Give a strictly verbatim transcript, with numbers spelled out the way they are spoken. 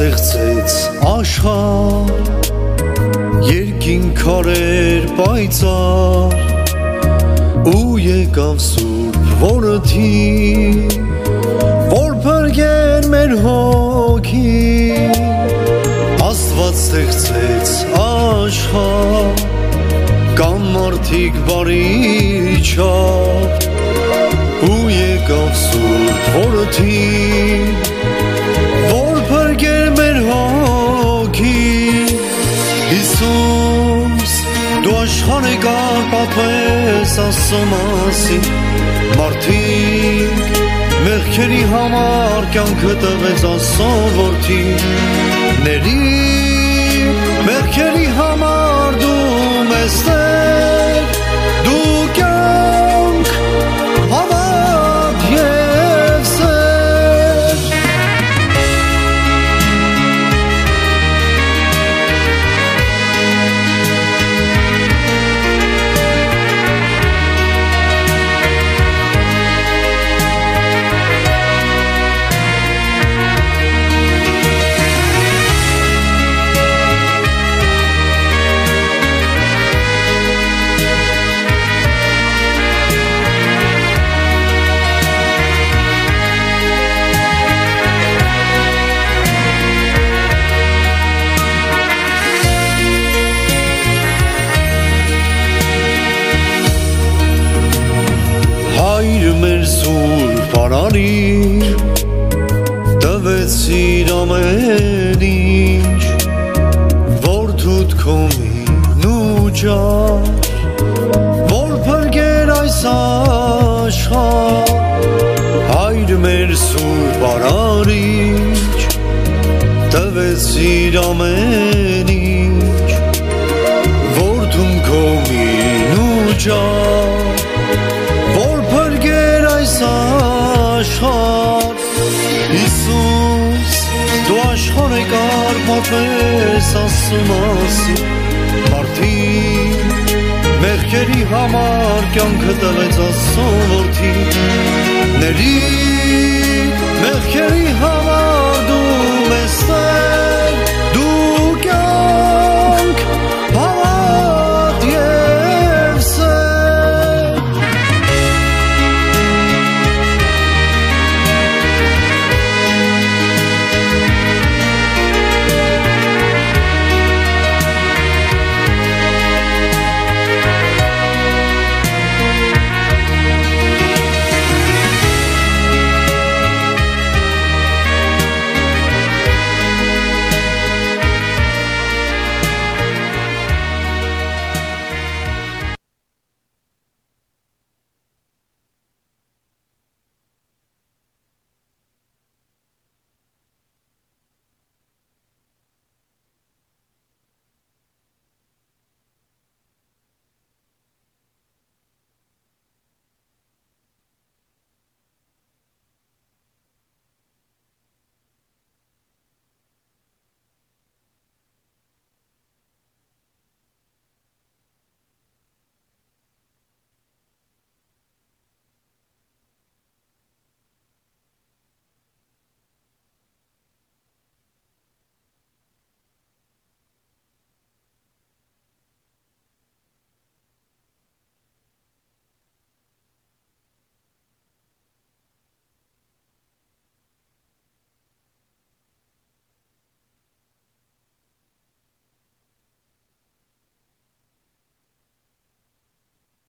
ստեղծեց աշխարհ, երկինք արեր պայծառ, ու եկավ Սուրբ Որդի, որ փրկեր մեր հոգին։ Աստված ստեղծեց աշխարհ, կան մարդիկ բարի չափ, ու եկավ Սուրբ Որդի, որ փրկեր մեր հոգին։ Հիսուս, դու աշխարհ եկար պատմես Աստծո մասին, մարդիկ մեղքերի համար կյանքը տվեց Աստծո Որդի, ների մեղքերի համար դու մեզ Տեր, դու կյանք, հավատ և սեր։ Հայր մեր սուրբ արարիր, տվեցիր ամեն ինչ, որդուդ քո մին ու ջար, որ փրկեր այս աշխարհ։ Հայր մեր սուրբ արարիչ, տվեցիր ամեն ինչ, որդուն քո մին ու ջար, որ փրկեր այս աշխարհ։ Հիսուս, դու աշխարհ եկար պատմես Աստծո մասին, մարդիկ մեղքերի համար կյանքը տվեց Աստծո Որդի, ների մեղքերի համար դու մեզ Տեր,